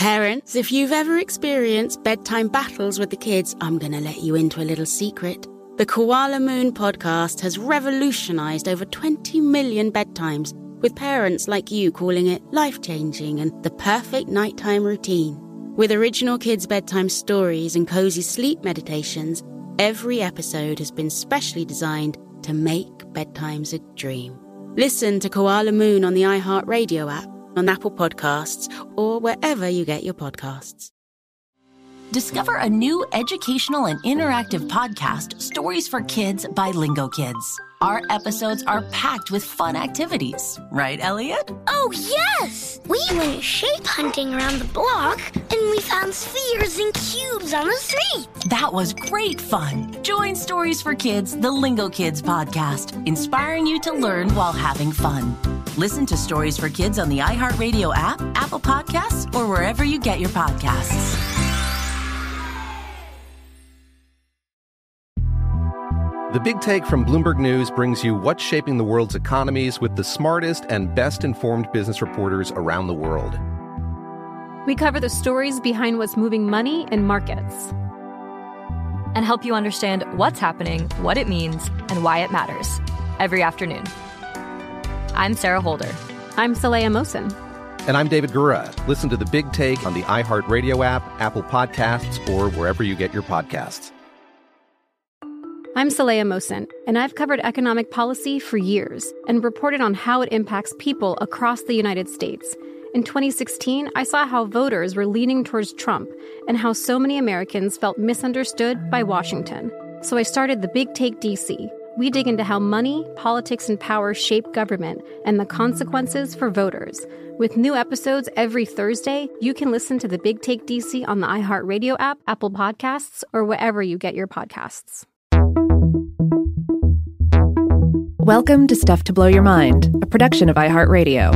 Parents, if you've ever experienced bedtime battles with the kids, I'm going to let you into a little secret. The Koala Moon podcast has revolutionized over 20 million bedtimes, with parents like you calling it life-changing and the perfect nighttime routine. With original kids' bedtime stories and cozy sleep meditations, every episode has been specially designed to make bedtimes a dream. Listen to Koala Moon on the iHeartRadio app, on Apple Podcasts, or wherever you get your podcasts. Discover a new educational and interactive podcast, Stories for Kids by Lingo Kids. Our episodes are packed with fun activities. Right, Elliot? Oh, yes! We went shape hunting around the block, and we found spheres and cubes on the street. That was great fun. Join Stories for Kids, the Lingo Kids podcast, inspiring you to learn while having fun. Listen to Stories for Kids on the iHeartRadio app, Apple Podcasts, or wherever you get your podcasts. The Big Take from Bloomberg News brings you what's shaping the world's economies with the smartest and best-informed business reporters around the world. We cover the stories behind what's moving money and markets, and help you understand what's happening, what it means, and why it matters every afternoon. I'm Sarah Holder. I'm Saleha Mohsin. And I'm David Gura. Listen to The Big Take on the iHeartRadio app, Apple Podcasts, or wherever you get your podcasts. I'm Saleha Mohsin, and I've covered economic policy for years and reported on how it impacts people across the United States. In 2016, I saw how voters were leaning towards Trump and how so many Americans felt misunderstood by Washington. So I started The Big Take DC. We dig into how money, politics, and power shape government and the consequences for voters. With new episodes every Thursday, you can listen to The Big Take DC on the iHeartRadio app, Apple Podcasts, or wherever you get your podcasts. Welcome to Stuff to Blow Your Mind, a production of iHeartRadio.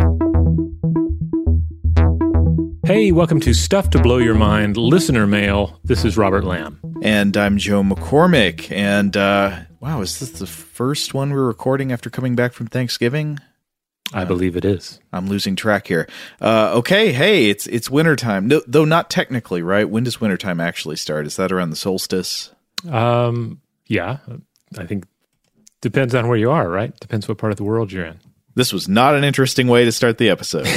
Hey, welcome to Stuff to Blow Your Mind, listener mail. This is Robert Lamb. And I'm Joe McCormick. And, wow, is this the first one we're recording after coming back from Thanksgiving? I believe it is. I'm losing track here. Okay, hey, it's wintertime. No, though not technically, right? When does wintertime actually start? Is that around the solstice? Yeah, I think depends on where you are, right? Depends what part of the world you're in. This was not an interesting way to start the episode.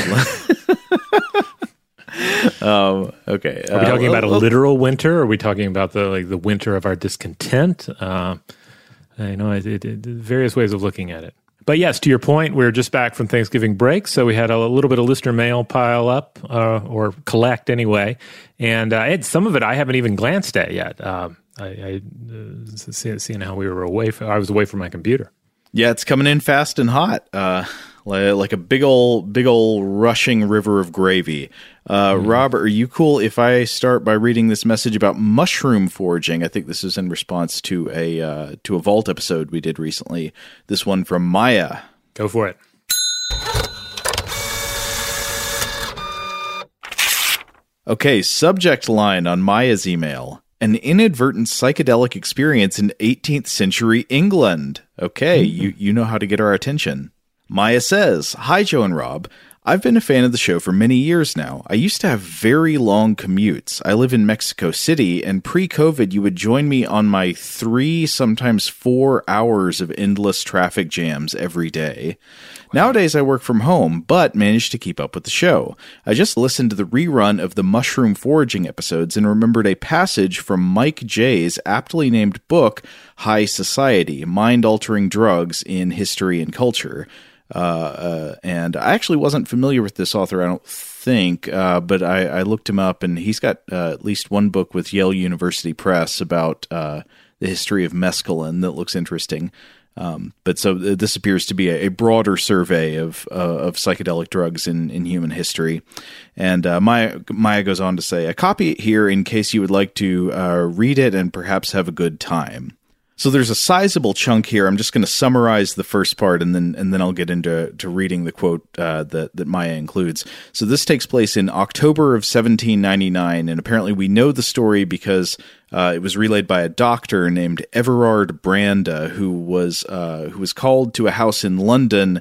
Okay. Are we talking about a literal winter? Or are we talking about the winter of our discontent? Various ways of looking at it. But yes, to your point, we're just back from Thanksgiving break, so we had a little bit of listener mail pile up, or collect anyway. And some of it I haven't even glanced at yet. Seeing how we were I was away from my computer. Yeah, it's coming in fast and hot, like a big ol' rushing river of gravy. Robert, are you cool if I start by reading this message about mushroom foraging? I think this is in response to a Vault episode we did recently. This one from Maya. Go for it. Okay, subject line on Maya's email. An inadvertent psychedelic experience in 18th century England. Okay, you know how to get our attention. Maya says, "Hi, Joe and Rob. I've been a fan of the show for many years now. I used to have very long commutes. I live in Mexico City, and pre-COVID, you would join me on my 3, sometimes 4 hours of endless traffic jams every day. Nowadays, I work from home, but manage to keep up with the show. I just listened to the rerun of the mushroom foraging episodes and remembered a passage from Mike Jay's aptly named book, High Society, Mind-Altering Drugs in History and Culture. And I actually wasn't familiar with this author, I don't think, but I looked him up, and he's got at least one book with Yale University Press about the history of mescaline that looks interesting. But so this appears to be a broader survey of psychedelic drugs in human history. And Maya goes on to say, "I copy it here in case you would like to read it and perhaps have a good time." So there's a sizable chunk here. I'm just going to summarize the first part, and then I'll get into reading the quote that Maya includes. So this takes place in October of 1799, and apparently we know the story because it was relayed by a doctor named Everard Branda, who was called to a house in London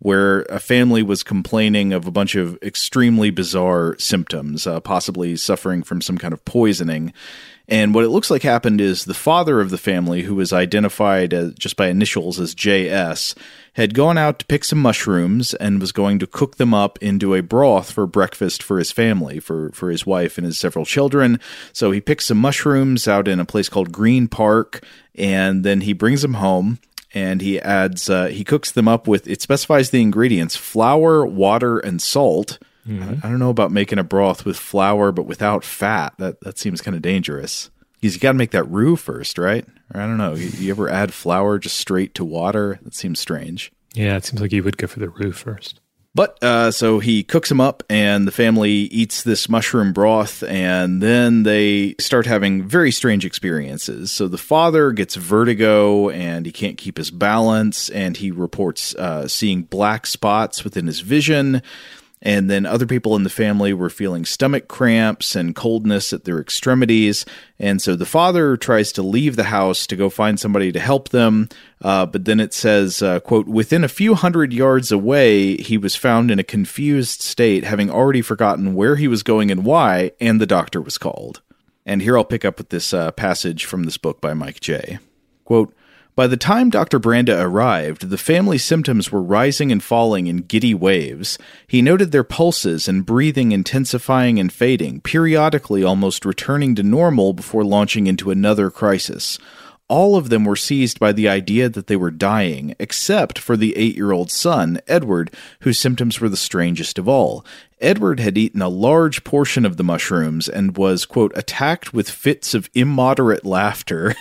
where a family was complaining of a bunch of extremely bizarre symptoms, possibly suffering from some kind of poisoning. And what it looks like happened is the father of the family, who was identified just by initials as JS, had gone out to pick some mushrooms and was going to cook them up into a broth for breakfast for his family, for his wife and his several children. So he picks some mushrooms out in a place called Green Park, and then he brings them home. And he adds, he cooks them up with, it specifies the ingredients, flour, water, and salt. I don't know about making a broth with flour, but without fat. That seems kind of dangerous. Because you got to make that roux first, right? Or I don't know. You ever add flour just straight to water? That seems strange. Yeah, it seems like you would go for the roux first. But so he cooks them up, and the family eats this mushroom broth, and then they start having very strange experiences. So the father gets vertigo, and he can't keep his balance, and he reports seeing black spots within his vision. And then other people in the family were feeling stomach cramps and coldness at their extremities. And so the father tries to leave the house to go find somebody to help them. But then it says, quote, within a few hundred yards away, he was found in a confused state, having already forgotten where he was going and why, and the doctor was called. And here I'll pick up with this passage from this book by Mike J. Quote, by the time Dr. Branda arrived, the family's symptoms were rising and falling in giddy waves. He noted their pulses and breathing intensifying and fading, periodically almost returning to normal before launching into another crisis. All of them were seized by the idea that they were dying, except for the 8-year-old son, Edward, whose symptoms were the strangest of all. Edward had eaten a large portion of the mushrooms and was, quote, attacked with fits of immoderate laughter,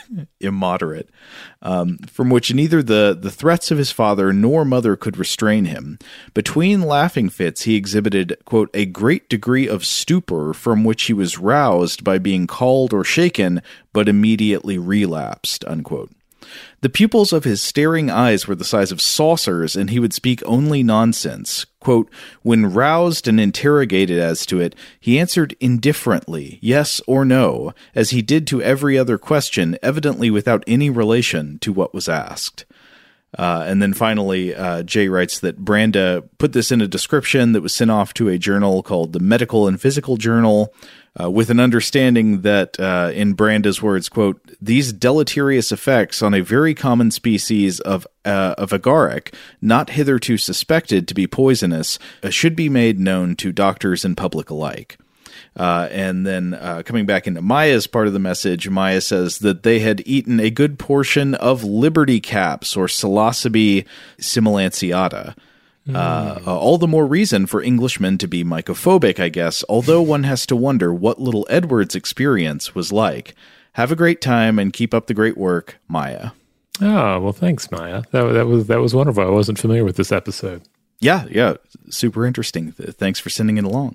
from which neither the threats of his father nor mother could restrain him. Between laughing fits, he exhibited, quote, a great degree of stupor from which he was roused by being called or shaken, but immediately relapsed, unquote. The pupils of his staring eyes were the size of saucers, and he would speak only nonsense. Quote, when roused and interrogated as to it, he answered indifferently, yes or no, as he did to every other question, evidently without any relation to what was asked. And then finally, Jay writes that Branda put this in a description that was sent off to a journal called the Medical and Physical Journal, with an understanding that, in Branda's words, quote, these deleterious effects on a very common species of agaric, not hitherto suspected to be poisonous, should be made known to doctors and public alike. And then coming back into Maya's part of the message, Maya says that they had eaten a good portion of Liberty caps or Psilocybe similanceata. All the more reason for Englishmen to be mycophobic, I guess, although one has to wonder what little Edward's experience was like. Have a great time and keep up the great work, Maya. Oh, well, thanks, Maya. That was wonderful. I wasn't familiar with this episode. Yeah, super interesting. Thanks for sending it along.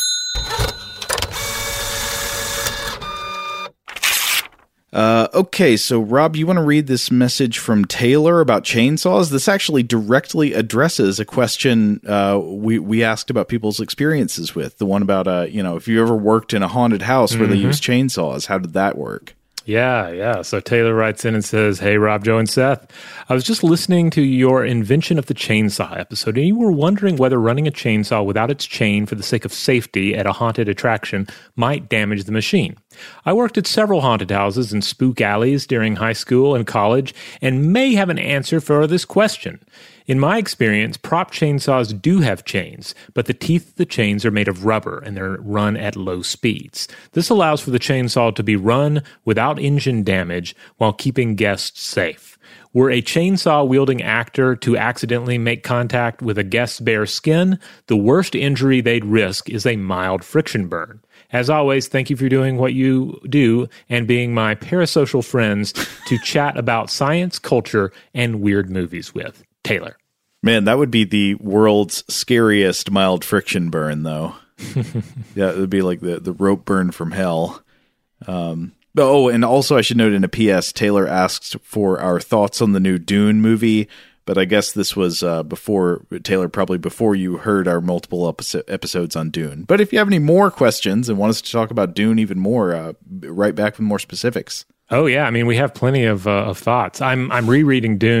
Okay, so Rob, you want to read this message from Taylor about chainsaws? This actually directly addresses a question we asked about people's experiences with. The one about, if you ever worked in a haunted house where they use chainsaws, how did that work? Yeah. So Taylor writes in and says, hey, Rob, Joe, and Seth. I was just listening to your Invention of the Chainsaw episode, and you were wondering whether running a chainsaw without its chain for the sake of safety at a haunted attraction might damage the machine. I worked at several haunted houses and spook alleys during high school and college and may have an answer for this question. In my experience, prop chainsaws do have chains, but the teeth of the chains are made of rubber and they're run at low speeds. This allows for the chainsaw to be run without engine damage while keeping guests safe. Were a chainsaw-wielding actor to accidentally make contact with a guest's bare skin, the worst injury they'd risk is a mild friction burn. As always, thank you for doing what you do and being my parasocial friends to chat about science, culture, and weird movies with. Taylor. Man, that would be the world's scariest mild friction burn, though. Yeah, it would be like the rope burn from hell. And also I should note in a PS, Taylor asked for our thoughts on the new Dune movie, but I guess this was before you heard our multiple episodes on Dune. But if you have any more questions and want us to talk about Dune even more, write back with more specifics. Oh, yeah. I mean, we have plenty of thoughts. I'm rereading Dune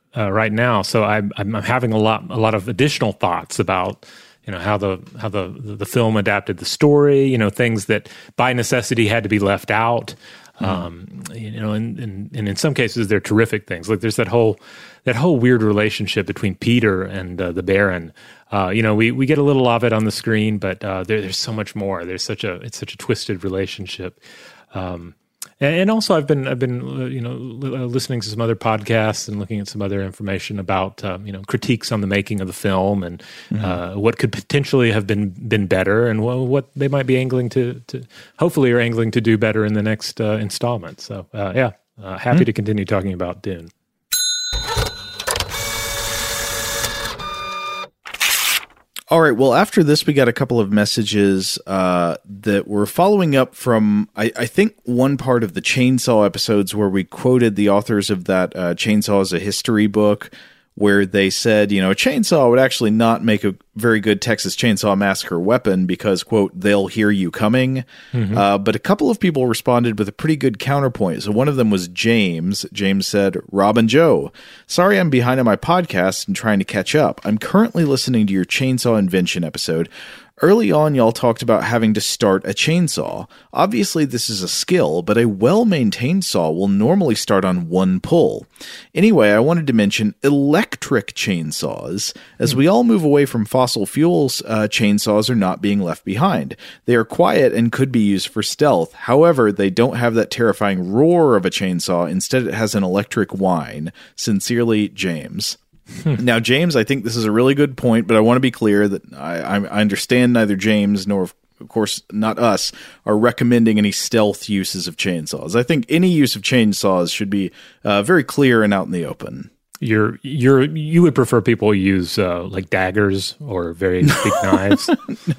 right now. So I'm having a lot of additional thoughts about, how the film adapted the story, things that by necessity had to be left out. And in some cases they're terrific things. Like there's that whole weird relationship between Peter and the Baron. We get a little of it on the screen, but there's so much more. It's such a twisted relationship. And also, I've been listening to some other podcasts and looking at some other information about critiques on the making of the film and what could potentially have been better, and what they might be angling to hopefully are angling to do better in the next installment. So happy to continue talking about Dune. All right. Well, after this, we got a couple of messages that were following up from, I think, one part of the Chainsaw episodes where we quoted the authors of that Chainsaw as a History book, where they said, a chainsaw would actually not make a very good Texas Chainsaw Massacre weapon because, quote, they'll hear you coming. But a couple of people responded with a pretty good counterpoint. So one of them was James. James said, Rob and Joe, sorry I'm behind on my podcast and trying to catch up. I'm currently listening to your chainsaw invention episode. Early on, y'all talked about having to start a chainsaw. Obviously, this is a skill, but a well-maintained saw will normally start on one pull. Anyway, I wanted to mention electric chainsaws. As we all move away from fossil fuels, chainsaws are not being left behind. They are quiet and could be used for stealth. However, they don't have that terrifying roar of a chainsaw. Instead, it has an electric whine. Sincerely, James. Now, James, I think this is a really good point, but I want to be clear that I understand neither James nor, of course, not us, are recommending any stealth uses of chainsaws. I think any use of chainsaws should be very clear and out in the open. You would prefer people use like daggers or very big knives?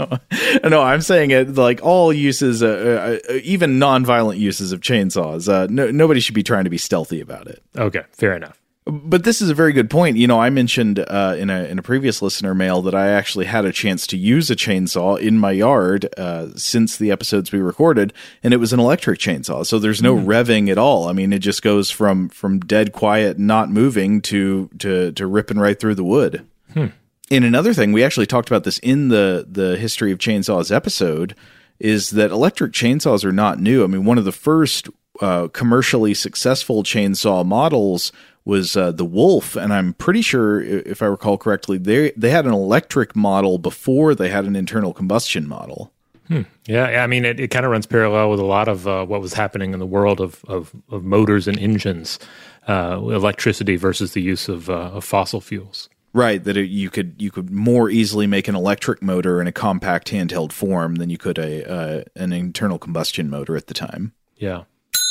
No, I'm saying it like all uses, even non-violent uses of chainsaws. Nobody should be trying to be stealthy about it. Okay, fair enough. But this is a very good point. I mentioned in a previous listener mail that I actually had a chance to use a chainsaw in my yard since the episodes we recorded, and it was an electric chainsaw. So there's no revving at all. I mean, it just goes from dead quiet, not moving to ripping right through the wood. And another thing, we actually talked about this in the History of Chainsaws episode, is that electric chainsaws are not new. I mean, one of the first commercially successful chainsaw models was the Wolf, and I'm pretty sure, if I recall correctly, they had an electric model before they had an internal combustion model. Yeah, I mean, it kind of runs parallel with a lot of what was happening in the world of motors and engines, electricity versus the use of fossil fuels. Right, that you could more easily make an electric motor in a compact handheld form than you could an internal combustion motor at the time. Yeah.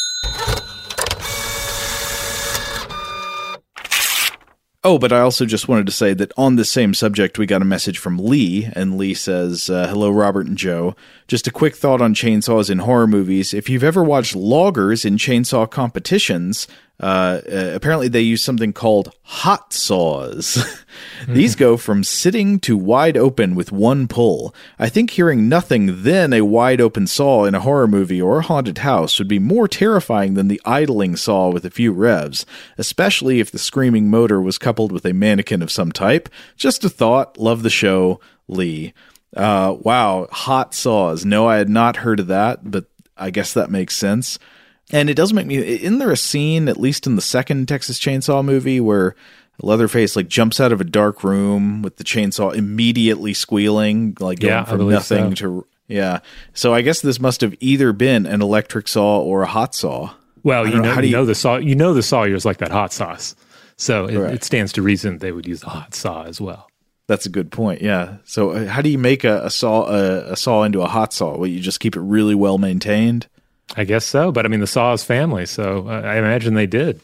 Oh, but I also just wanted to say that on the same subject, we got a message from Lee, and Lee says, hello, Robert and Joe. Just a quick thought on chainsaws in horror movies. If you've ever watched loggers in chainsaw competitions, apparently they use something called hot saws. These go from sitting to wide open with one pull. I think hearing nothing then a wide open saw in a horror movie or a haunted house would be more terrifying than the idling saw with a few revs, especially if the screaming motor was coupled with a mannequin of some type. Just a thought. Love the show, Lee. Wow, hot saws. No, I had not heard of that, but I guess that makes sense. And it does make me... Isn't there a scene, at least in the second Texas Chainsaw movie, where Leatherface jumps out of a dark room with the chainsaw immediately squealing, going from nothing to... Yeah. So I guess this must have either been an electric saw or a hot saw. Well, the Sawyer's like that hot sauce. So it stands to reason they would use the hot saw as well. That's a good point, yeah. So how do you make a saw into a hot saw? Well, you just keep it really well maintained? I guess so, but I mean, the Saw is family, so I imagine they did.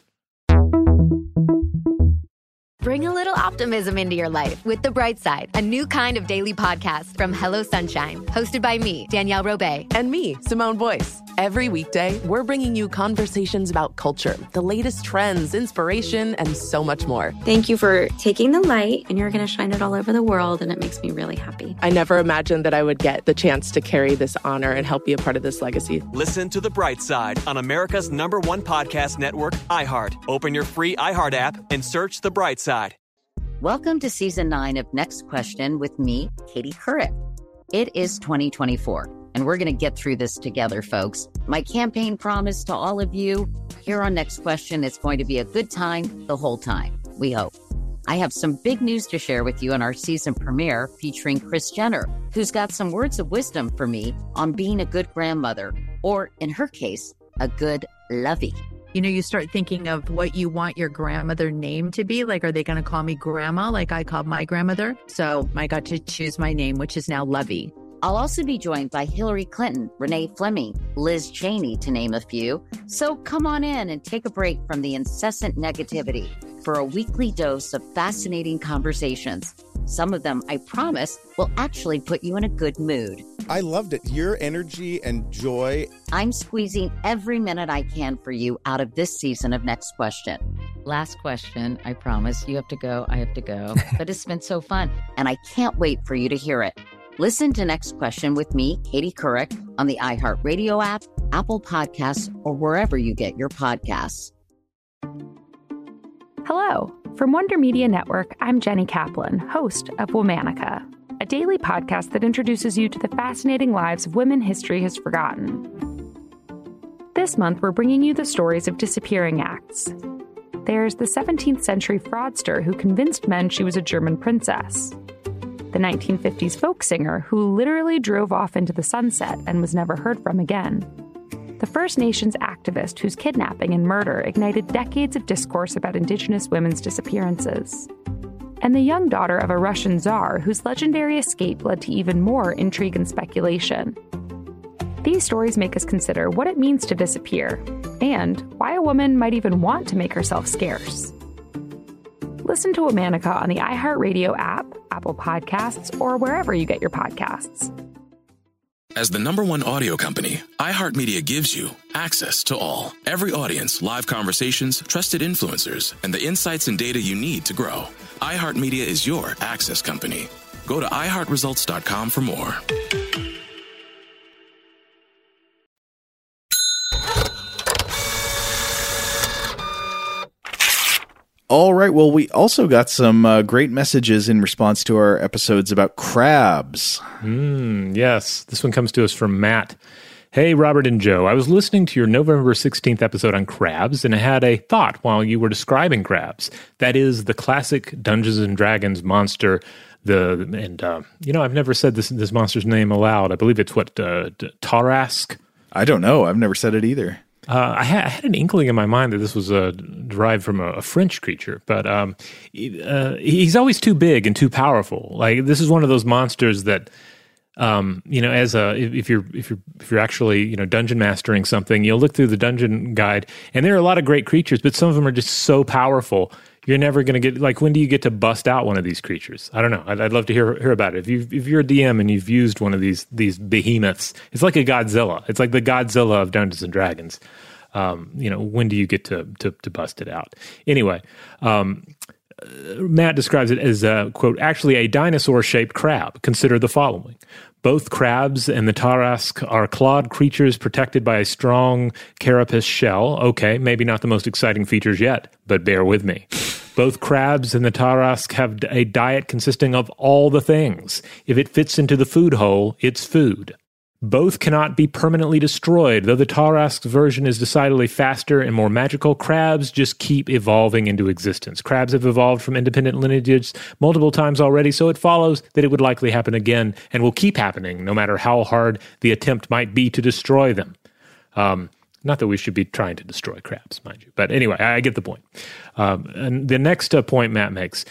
Bring a little optimism into your life with The Bright Side, a new kind of daily podcast from Hello Sunshine, hosted by me, Danielle Robay. And me, Simone Boyce. Every weekday, we're bringing you conversations about culture, the latest trends, inspiration, and so much more. Thank you for taking the light, and you're going to shine it all over the world, and it makes me really happy. I never imagined that I would get the chance to carry this honor and help be a part of this legacy. Listen to The Bright Side on America's #1 podcast network, iHeart. Open your free iHeart app and search The Bright Side. Welcome to Season 9 of Next Question with me, Katie Couric. It is 2024. And we're going to get through this together, folks. My campaign promise to all of you here on Next Question, it's going to be a good time the whole time, we hope. I have some big news to share with you on our season premiere featuring Kris Jenner, who's got some words of wisdom for me on being a good grandmother, or in her case, a good lovey. You know, you start thinking of what you want your grandmother name to be. Like, are they going to call me grandma like I called my grandmother? So I got to choose my name, which is now Lovey. I'll also be joined by Hillary Clinton, Renee Fleming, Liz Cheney, to name a few. So come on in and take a break from the incessant negativity for a weekly dose of fascinating conversations. Some of them, I promise, will actually put you in a good mood. I loved it. Your energy and joy. I'm squeezing every minute I can for you out of this season of Next Question. Last question, I promise. You have to go, I have to go. But it's been so fun, and I can't wait for you to hear it. Listen to Next Question with me, Katie Couric, on the iHeartRadio app, Apple Podcasts, or wherever you get your podcasts. Hello. From Wonder Media Network, I'm Jenny Kaplan, host of Womanica, a daily podcast that introduces you to the fascinating lives of women history has forgotten. This month, we're bringing you the stories of disappearing acts. There's the 17th century fraudster who convinced men she was a German princess. The 1950s folk singer who literally drove off into the sunset and was never heard from again. The First Nations activist whose kidnapping and murder ignited decades of discourse about Indigenous women's disappearances. And the young daughter of a Russian czar whose legendary escape led to even more intrigue and speculation. These stories make us consider what it means to disappear, and why a woman might even want to make herself scarce. Listen to Womanica on the iHeartRadio app, Apple Podcasts, or wherever you get your podcasts. As the #1 audio company, iHeartMedia gives you access to all. Every audience, live conversations, trusted influencers, and the insights and data you need to grow. iHeartMedia is your access company. Go to iHeartResults.com for more. All right. Well, we also got some great messages in response to our episodes about crabs. Yes. This one comes to us from Matt. Hey, Robert and Joe. I was listening to your November 16th episode on crabs, and I had a thought while you were describing crabs. That is the classic Dungeons and Dragons monster. I've never said this monster's name aloud. I believe it's Tarrasque? I don't know. I've never said it either. I had an inkling in my mind that this was derived from a French creature, but he's always too big and too powerful. Like, this is one of those monsters that, if you're actually dungeon mastering something, you'll look through the dungeon guide, and there are a lot of great creatures, but some of them are just so powerful. You're never going to get, like, when do you get to bust out one of these creatures? I don't know. I'd love to hear about it. If you're a DM and you've used one of these behemoths, it's like a Godzilla. It's like the Godzilla of Dungeons and Dragons. When do you get to bust it out? Anyway, Matt describes it as, quote, actually a dinosaur-shaped crab. Consider the following. Both crabs and the Tarrasque are clawed creatures protected by a strong carapace shell. Okay, maybe not the most exciting features yet, but bear with me. Both crabs and the Tarrasque have a diet consisting of all the things. If it fits into the food hole, it's food. Both cannot be permanently destroyed. Though the Tarrasque's version is decidedly faster and more magical, crabs just keep evolving into existence. Crabs have evolved from independent lineages multiple times already, so it follows that it would likely happen again and will keep happening no matter how hard the attempt might be to destroy them. Not that we should be trying to destroy crabs, mind you. But anyway, I get the point. And the next point Matt makes,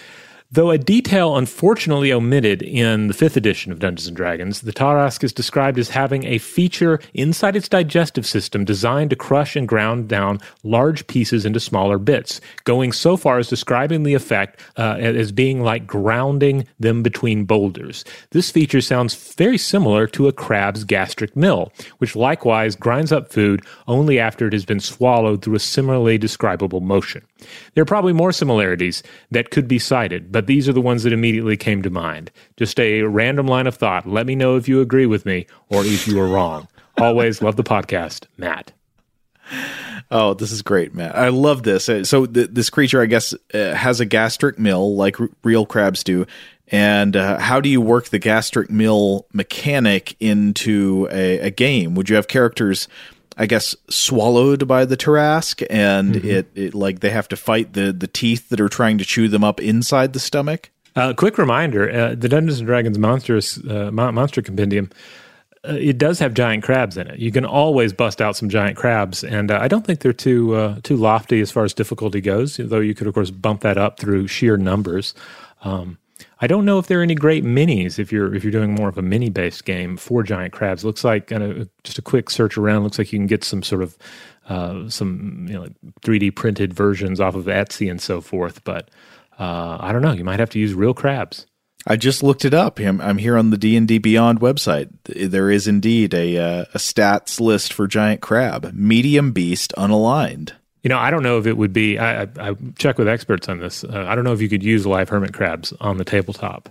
Though a detail unfortunately omitted in the 5th edition of Dungeons & Dragons, the Tarrasque is described as having a feature inside its digestive system designed to crush and ground down large pieces into smaller bits, going so far as describing the effect as being like grounding them between boulders. This feature sounds very similar to a crab's gastric mill, which likewise grinds up food only after it has been swallowed through a similarly describable motion. There are probably more similarities that could be cited, but these are the ones that immediately came to mind. Just a random line of thought. Let me know if you agree with me or if you are wrong. Always love the podcast, Matt. Oh, this is great, Matt. I love this. So this creature, I guess, has a gastric mill like real crabs do. And how do you work the gastric mill mechanic into a game? Would you have characters, I guess, swallowed by the Tarrasque, and it like they have to fight the teeth that are trying to chew them up inside the stomach? Quick reminder, the Dungeons & Dragons Monster Compendium, it does have giant crabs in it. You can always bust out some giant crabs, and I don't think they're too lofty as far as difficulty goes, though you could, of course, bump that up through sheer numbers. I don't know if there are any great minis if you're doing more of a mini-based game for giant crabs. Looks like just a quick search around. Looks like you can get some sort of 3D printed versions off of Etsy and so forth. But I don't know. You might have to use real crabs. I just looked it up. I'm here on the D&D Beyond website. There is indeed a stats list for giant crab, medium beast, unaligned. I don't know if it would be. I check with experts on this. I don't know if you could use live hermit crabs on the tabletop.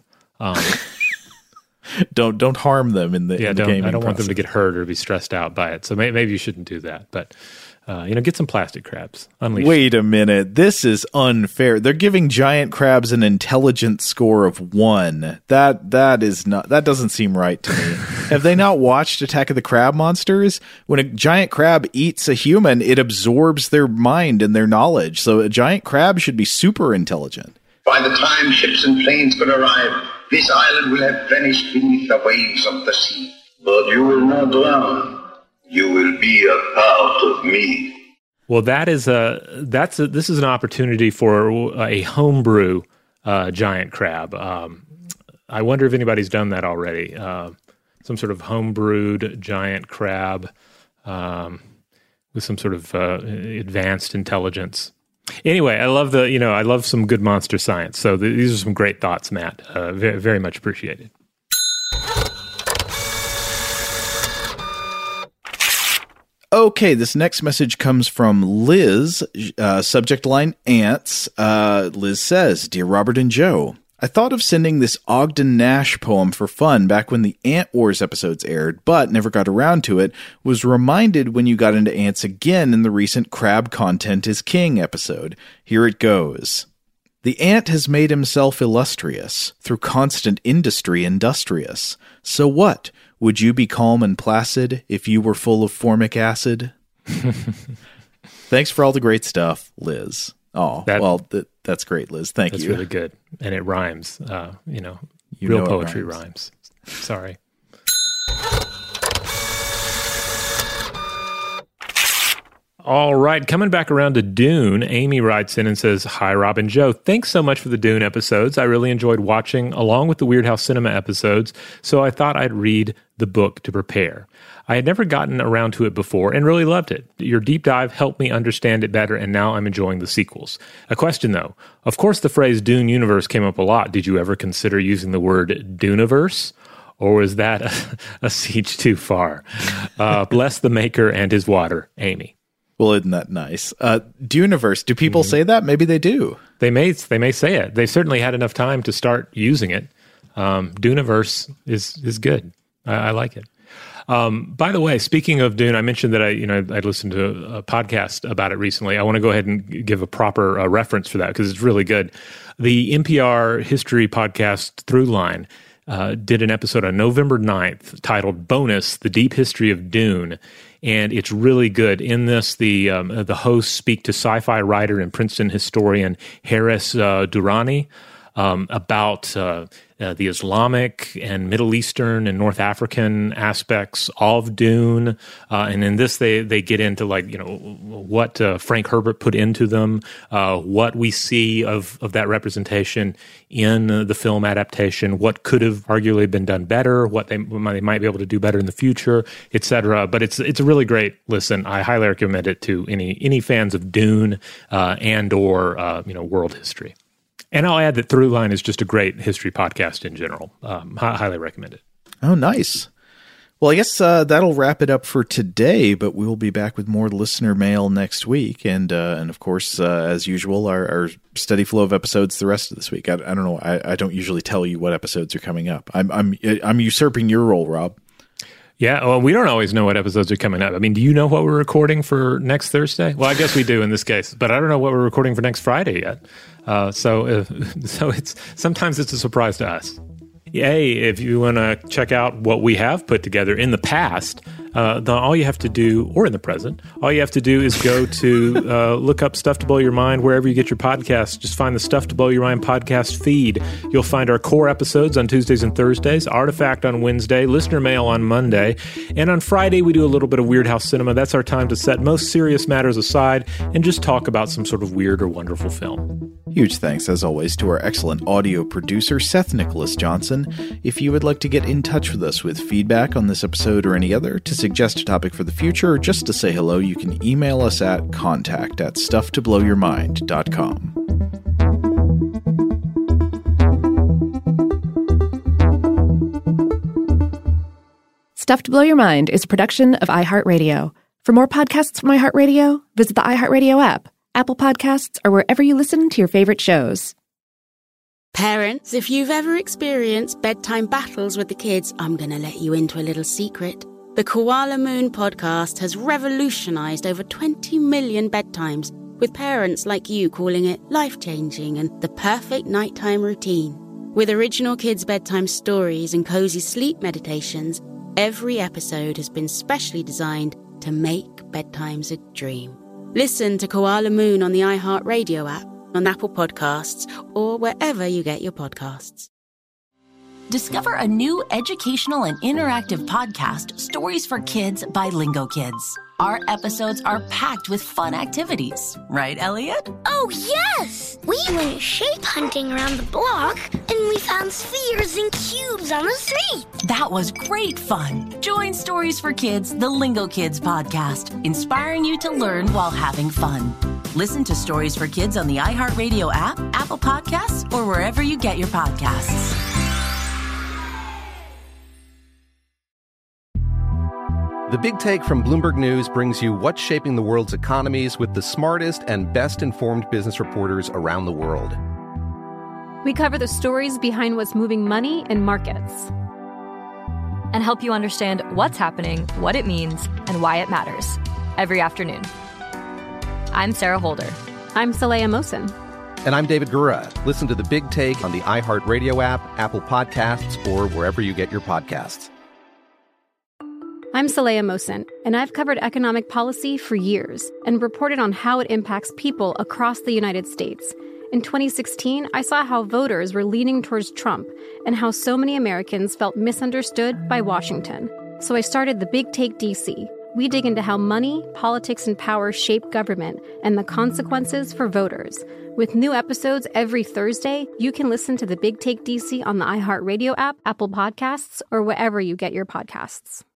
Don't harm them in the gaming I don't want them process. to get hurt or be stressed out by it. So maybe you shouldn't do that. But get some plastic crabs. Unleash. Wait a minute. This is unfair. They're giving giant crabs an intelligence score of 1. That doesn't seem right to me. Have they not watched Attack of the Crab Monsters? When a giant crab eats a human, it absorbs their mind and their knowledge. So a giant crab should be super intelligent. By the time ships and planes could arrive, this island will have vanished beneath the waves of the sea. But you will not drown. You will be a part of me. Well, this is an opportunity for a homebrew giant crab. I wonder if anybody's done that already. Some sort of homebrewed giant crab with some sort of advanced intelligence. Anyway, I love some good monster science. So these are some great thoughts, Matt. Very, very much appreciated. Okay, this next message comes from Liz, subject line ants. Liz says, Dear Robert and Joe, I thought of sending this Ogden Nash poem for fun back when the Ant Wars episodes aired, but never got around to it. Was reminded when you got into ants again in the recent Crab Content is King episode. Here it goes. The ant has made himself illustrious, through constant industry industrious. So what? Would you be calm and placid if you were full of formic acid? Thanks for all the great stuff, Liz. Oh, that's great, Liz. Thank you. That's really good. And it rhymes. Real poetry rhymes. Sorry. All right, coming back around to Dune, Amy writes in and says, Hi, Rob and Joe. Thanks so much for the Dune episodes. I really enjoyed watching along with the Weird House Cinema episodes, so I thought I'd read the book to prepare. I had never gotten around to it before and really loved it. Your deep dive helped me understand it better, and now I'm enjoying the sequels. A question, though. Of course, the phrase Dune Universe came up a lot. Did you ever consider using the word Duneverse? Or was that a siege too far? Bless the maker and his water, Amy. Well, isn't that nice? Duneverse, do people say that? Maybe they do. They may say it. They certainly had enough time to start using it. Duneverse is good. I like it. By the way, speaking of Dune, I mentioned that I listened to a podcast about it recently. I want to go ahead and give a proper reference for that because it's really good. The NPR history podcast Throughline did an episode on November 9th titled Bonus, The Deep History of Dune. And it's really good. In this, the hosts speak to sci-fi writer and Princeton historian Haris Durrani about the Islamic and Middle Eastern and North African aspects of Dune. And in this, they get into what Frank Herbert put into them, what we see of that representation in the film adaptation, what could have arguably been done better, what they might be able to do better in the future, etc. But it's a really great listen. I highly recommend it to any fans of Dune and/or world history. And I'll add that Throughline is just a great history podcast in general. Highly recommend it. Oh, nice. Well, I guess that'll wrap it up for today, but we will be back with more listener mail next week. And of course, as usual, our steady flow of episodes the rest of this week. I don't know. I don't usually tell you what episodes are coming up. I'm usurping your role, Rob. Yeah, well, we don't always know what episodes are coming up. I mean, do you know what we're recording for next Thursday? Well, I guess we do in this case, but I don't know what we're recording for next Friday yet. So it's sometimes it's a surprise to us. Hey, if you want to check out what we have put together in the past, all you have to do, or in the present, all you have to do is go to look up Stuff to Blow Your Mind wherever you get your podcasts. Just find the Stuff to Blow Your Mind podcast feed. You'll find our core episodes on Tuesdays and Thursdays, Artifact on Wednesday, Listener Mail on Monday, and on Friday we do a little bit of Weird House Cinema. That's our time to set most serious matters aside and just talk about some sort of weird or wonderful film. Huge thanks, as always, to our excellent audio producer, Seth Nicholas Johnson. If you would like to get in touch with us with feedback on this episode or any other, to suggest a topic for the future, or just to say hello, you can email us at contact@stufftoblowyourmind.com. Stuff to Blow Your Mind is a production of iHeartRadio. For more podcasts from iHeartRadio, visit the iHeartRadio app, Apple Podcasts, or wherever you listen to your favorite shows. Parents, if you've ever experienced bedtime battles with the kids, I'm going to let you into a little secret. The Koala Moon podcast has revolutionized over 20 million bedtimes, with parents like you calling it life-changing and the perfect nighttime routine. With original kids' bedtime stories and cozy sleep meditations, every episode has been specially designed to make bedtimes a dream. Listen to Koala Moon on the iHeartRadio app, on Apple Podcasts, or wherever you get your podcasts. Discover a new educational and interactive podcast, Stories for Kids by Lingo Kids. Our episodes are packed with fun activities. Right, Elliot? Oh, yes! We went shape hunting around the block, and we found spheres and cubes on the street. That was great fun. Join Stories for Kids, the Lingo Kids podcast, inspiring you to learn while having fun. Listen to Stories for Kids on the iHeartRadio app, Apple Podcasts, or wherever you get your podcasts. The Big Take from Bloomberg News brings you what's shaping the world's economies with the smartest and best-informed business reporters around the world. We cover the stories behind what's moving money and markets, and help you understand what's happening, what it means, and why it matters every afternoon. I'm Sarah Holder. I'm Saleha Mohsin. And I'm David Gura. Listen to The Big Take on the iHeartRadio app, Apple Podcasts, or wherever you get your podcasts. I'm Saleha Mohsin, and I've covered economic policy for years and reported on how it impacts people across the United States. In 2016, I saw how voters were leaning towards Trump and how so many Americans felt misunderstood by Washington. So I started The Big Take DC. We dig into how money, politics, and power shape government and the consequences for voters. With new episodes every Thursday, you can listen to The Big Take DC on the iHeartRadio app, Apple Podcasts, or wherever you get your podcasts.